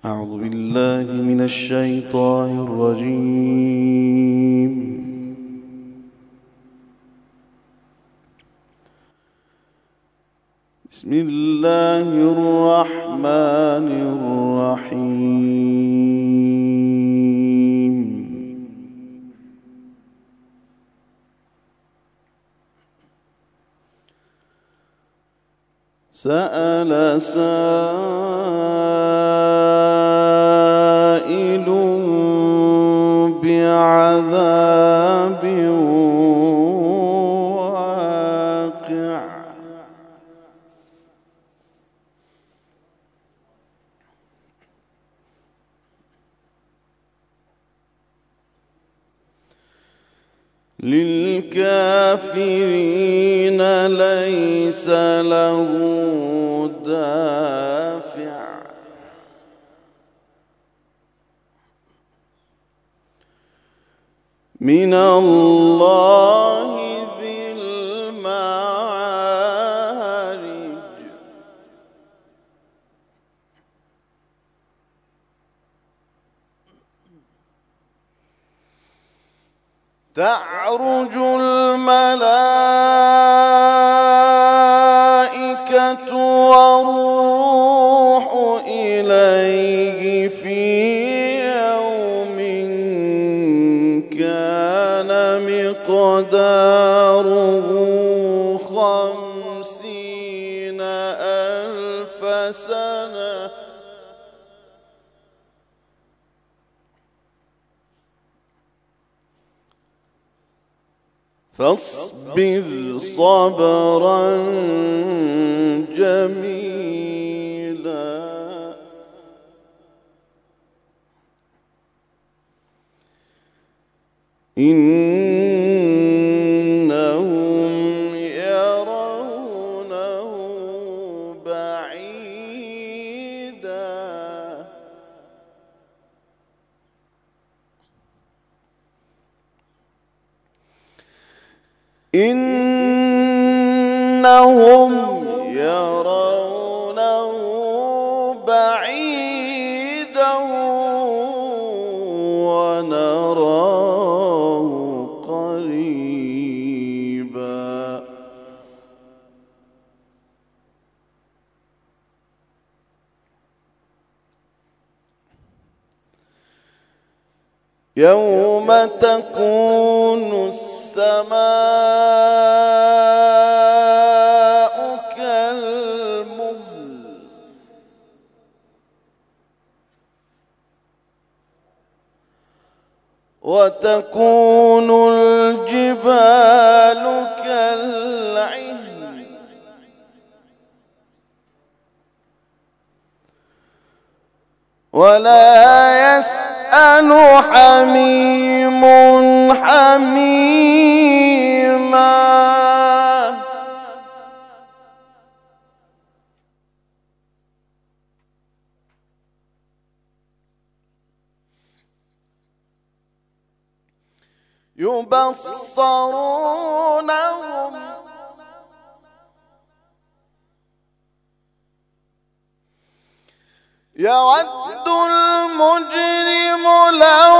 أعوذ بالله من الشيطان الرجيم. بسم الله الرحمن الرحيم. سأل سائل بعذاب واقع. للكافرين ليس له دافع. من الله ذي المعارج. تعرج الملائكة والروح إليه في يوم كان مقداره 50,000 سنة. فاصبر صبرا جميلا. إنهم يرونه بعيدا. إنهم يرونه بعيدا ونراه قريبا. يوم تكون السماء كالمهل. وتكون الجبال كالعهن. ولا يسأل حميم حميما. يبصرونهم يود المجرم لو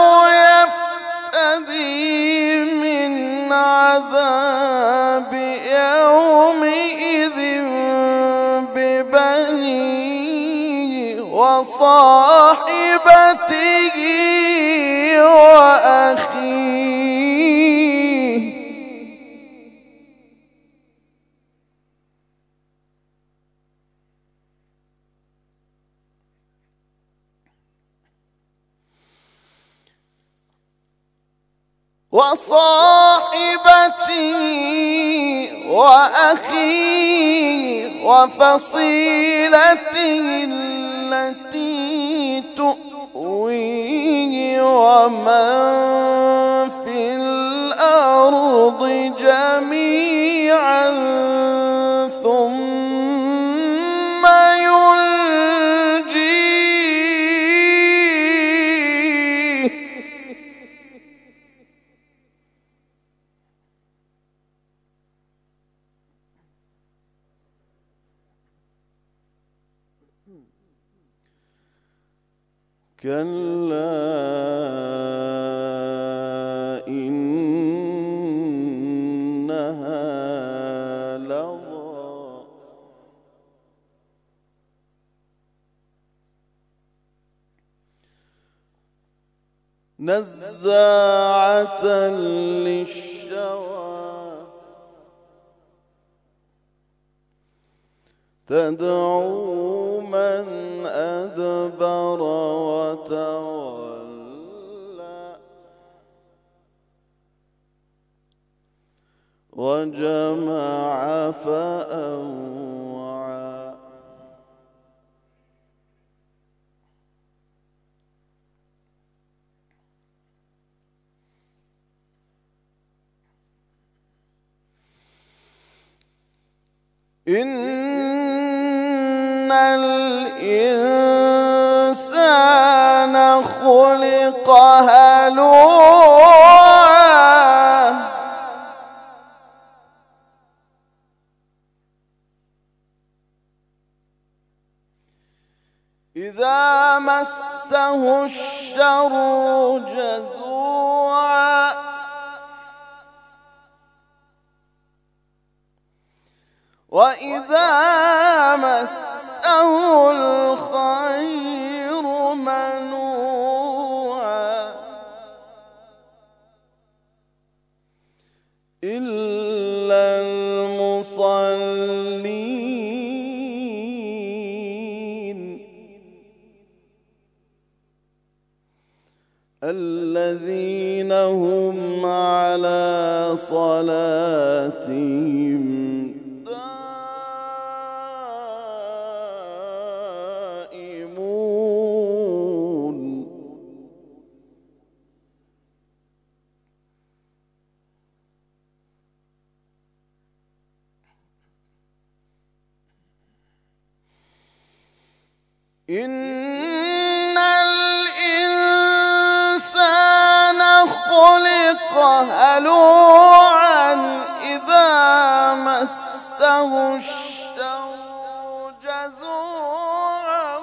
يفتدي من عذاب يومئذ ببنيه وصاحبته وأخيه. وفصيلته التي تؤويه ومن في الأرض جميعا ثم ينجيه. كلا إنها لظى نزاعة للشوى تدعو من أدبر وتولى وجمع فأوعى إن الإنسان خلق هلوعا إذا مسه الشر جزوعا وإذا مسه الخير منوعا إلا المصلين الذين هم على صلاتهم إن الإنسان خلق هلوعا إذا مسه الشر جزوعا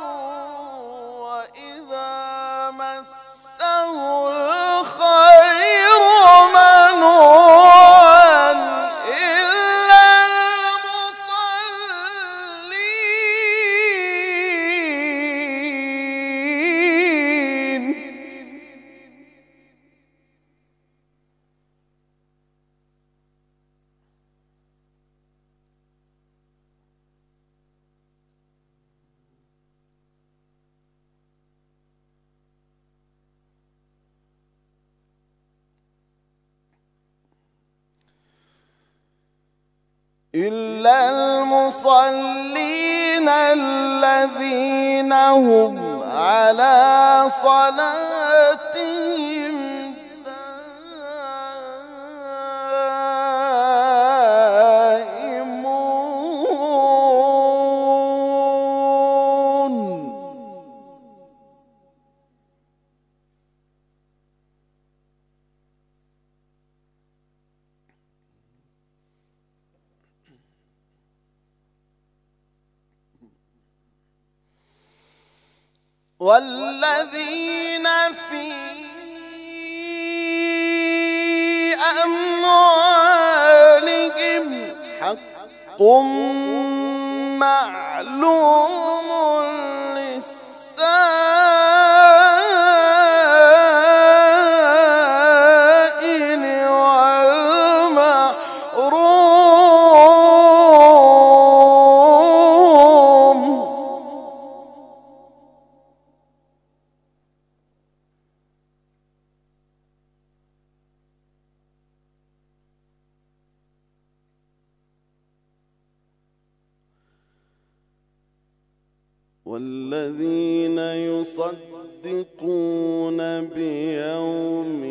وإذا مسه الخير منوعا إلا المصلين الذين هم على صلاتهم دائمون والذين في أموالهم حق معلوم للسائل والمحروم والذين يصدقون بيوم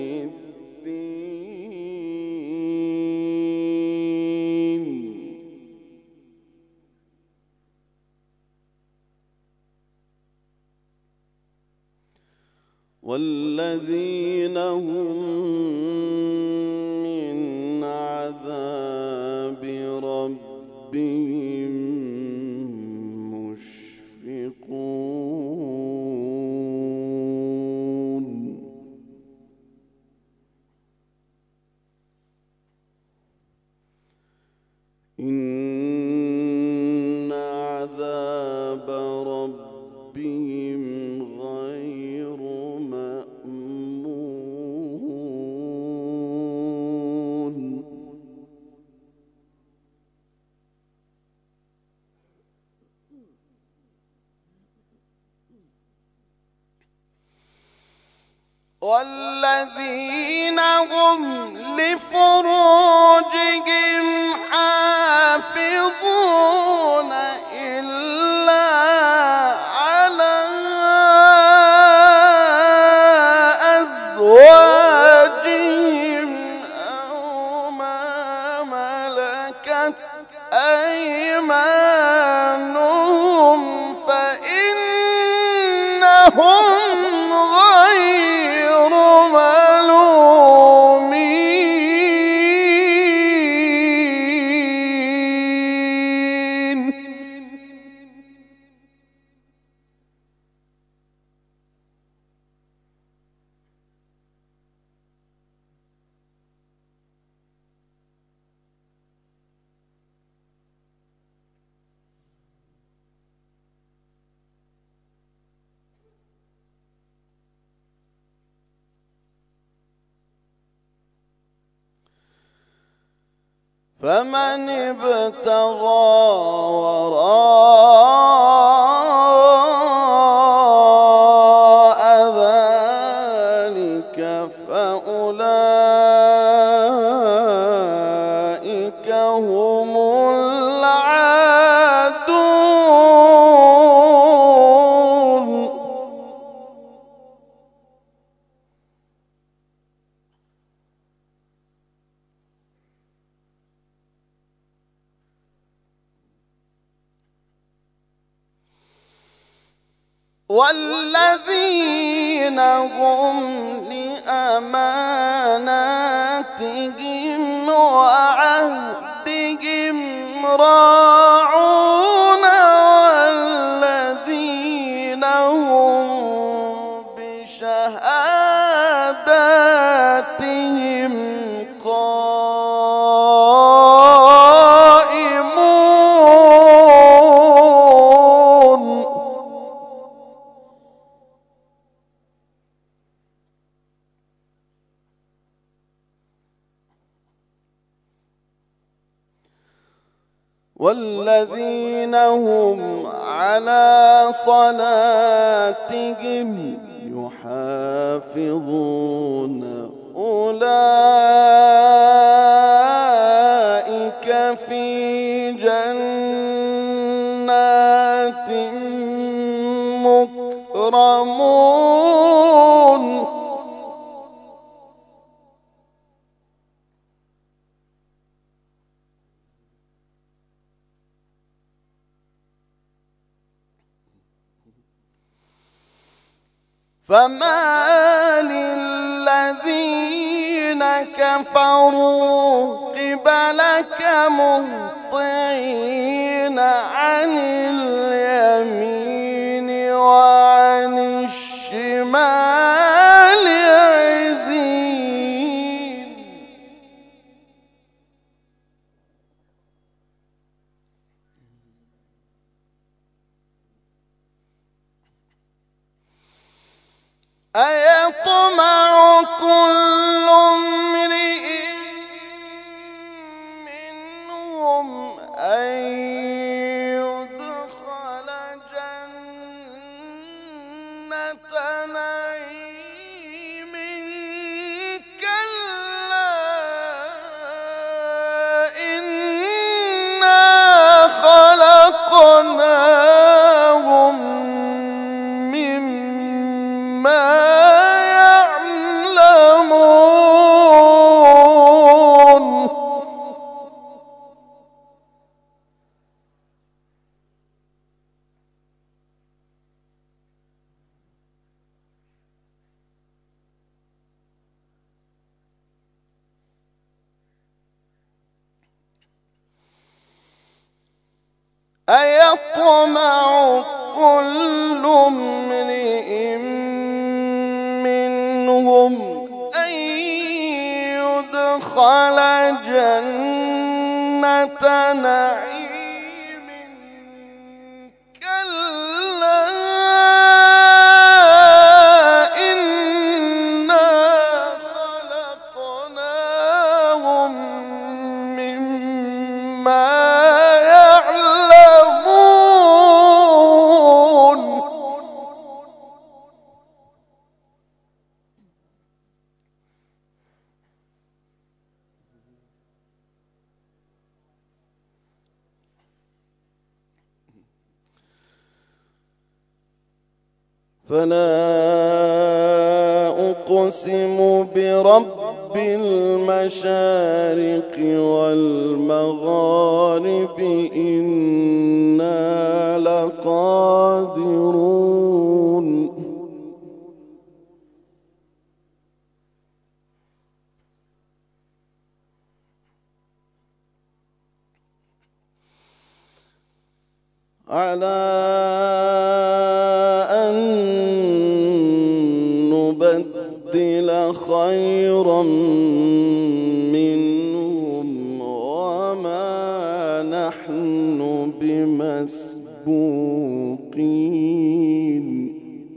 الدين والذين هم من عذاب ربهم مشفقون والذين هم لفروجهم حافظون إلا على أزواجهم أو ما ملكت أيمانهم فإنهم غير ملومين. فمن ابتغى وراء ذلك فأولئك هم العادون. والذين هم لأماناتهم وعهدهم راعون والذين هم بشهاداتهم والذين هم على صلاتهم يحافظون أولئك في جنات مكرمون. فما للذين كفروا قبلك مهطعين عن اليمين وعن الشمال عزين. أيطمع كل امرئ منهم أن يدخل جنة نعيم كلا إنا خلقناهم مما يعلمون. أيطمع كل امرئ منهم أن يدخل جنة نعيم كلا إنا خلقناهم مما يعلمون. فلا أقسم برب المشارق والمغارب إنا لقادرون على أن نبدل خيرا منهم وما نحن بمسبوقين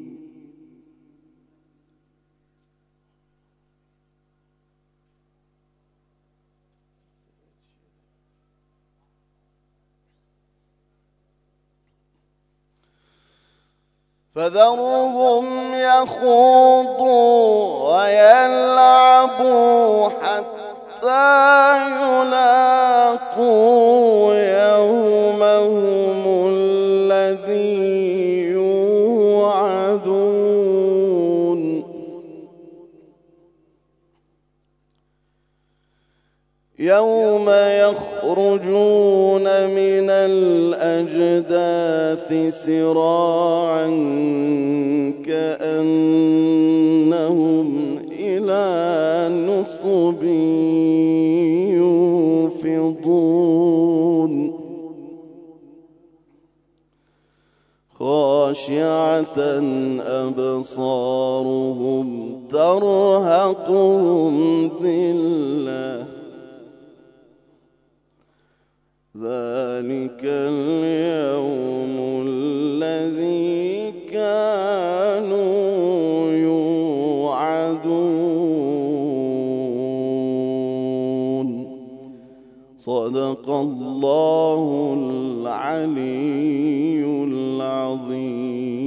فذرهم يخوضوا ويلعبوا حتى يلاقوا يومهم الذي يوعدون يوم يخرجون من الأجداث سراعا كأنهم إلى نصب يوفضون خاشعة أبصارهم ترهقهم ذلة ذلك اليوم الذي كانوا يوعدون صدق الله العلي العظيم.